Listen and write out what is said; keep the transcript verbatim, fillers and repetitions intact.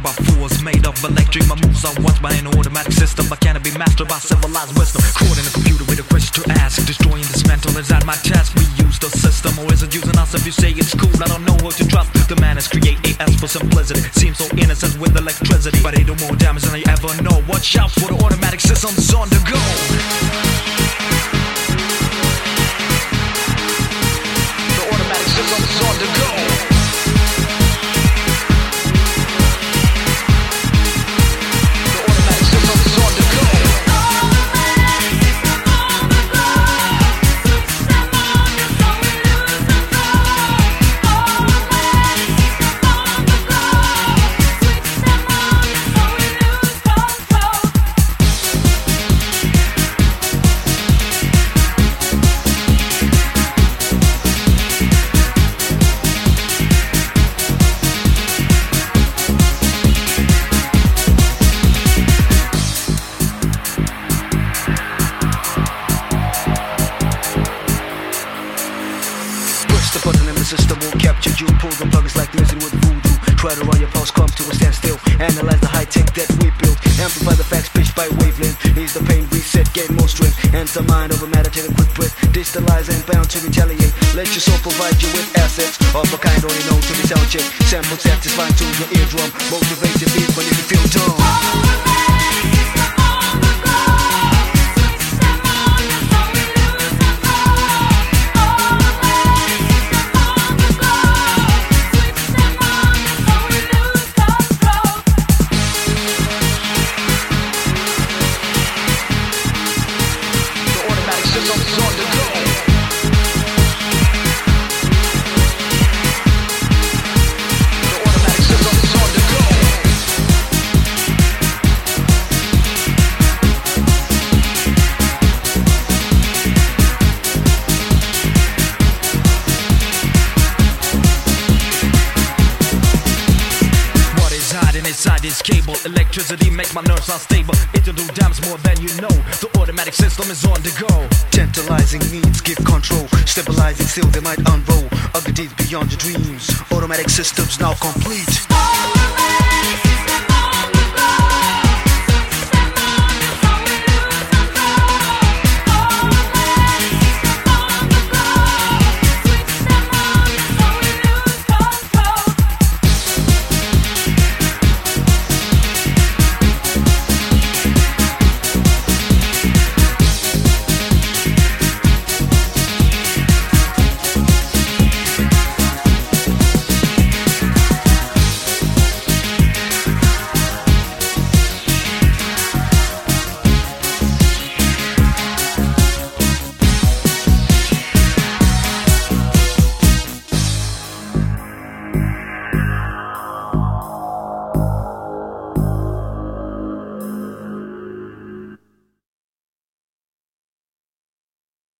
by force made of electric. My moves are watched by an automatic system, but can it be mastered by civilized wisdom? Caught in a computer with a question to ask. Destroying this mental, is that my task? We use the system, or is it using us? If you say it's cool, I don't know who to trust. The man is create A S for simplicity. Seems so innocent with electricity, but they do more damage than you ever know. Watch out for the automatic systems on the go. The automatic systems on the go. The button in the system will capture you. Pull the plug, it's like messing with voodoo. Try to run your pulse, come to a standstill. Analyze the high tech that we built. Amplify the facts pitched by wavelength. Ease the pain, reset, gain more strength. Enter mind over matter, take a quick breath. Digitalize and bound to retaliate. Let your soul provide you with assets of a kind only known to be sound check. Sample satisfying to your eardrum. Motivate your beat when you feel dumb. Systems on the go. The automatic systems on the go. What is hiding inside this cable? Electricity makes my nerves unstable. It'll do damage more than you know. The automatic system is on the go. Tantalizing needs give control. Stabilizing still they might unroll. Ugly deeds beyond your dreams. Automatic systems now complete.